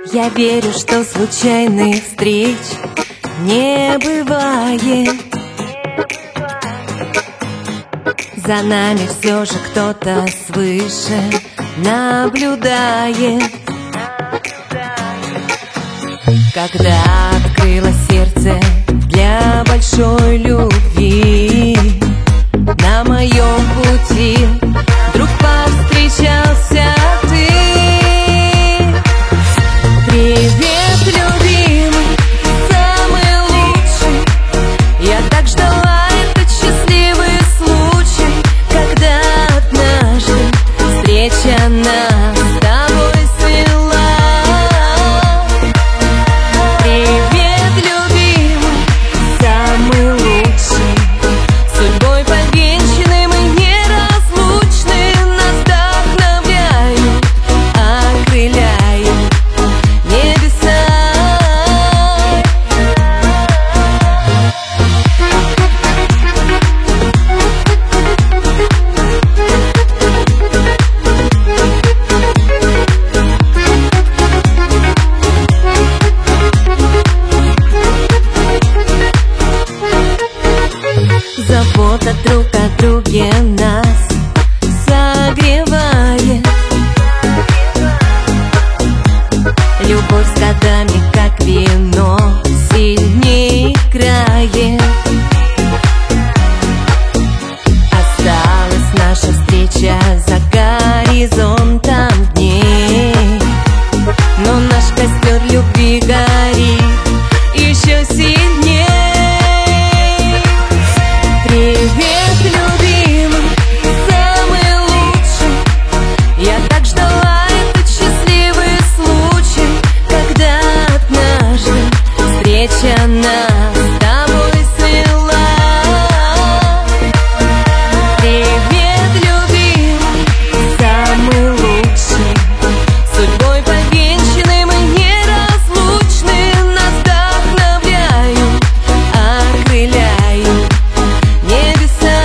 Я верю, что случайных встреч не бывает. За нами все же кто-то свыше наблюдает. Когда открыло сердце для большой любви, на моем пути вдруг повстречался ты. Привет, любимый, самый лучший. Я так ждала этот счастливый случай, когда однажды встреча нас с тобой свела. Привет, любимый, самый лучший. Судьбой повенчаны мы неразлучны, нас вдохновляют, окрыляют небеса. Забота друг о друге нас согревает. Любовь с годами, как вино, сильнее играет. Осталась наша встреча за горизонтом дней, но наш костер любви горит еще сильней. Привет, любимый, самый лучший. Я так ждала этот счастливый случай, когда однажды встреча нас с тобой свела. Привет, любимый, самый лучший. Судьбой повенчаны мы неразлучны, нас вдохновляют, окрыляют небеса.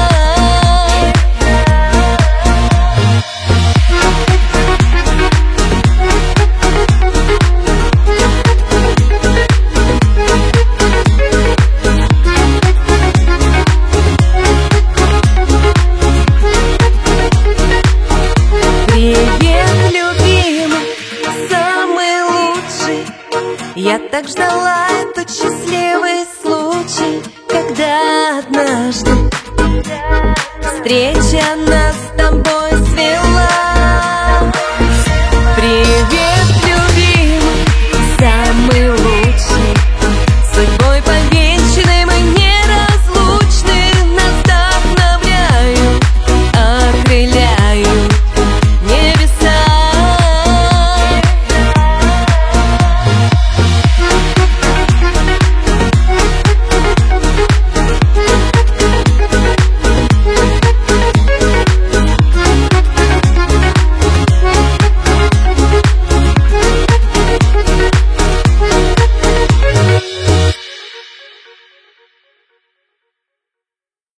Привет, любимый, самый лучший. Я так ждала этот счастливый случай, когда однажды встреча нас с тобой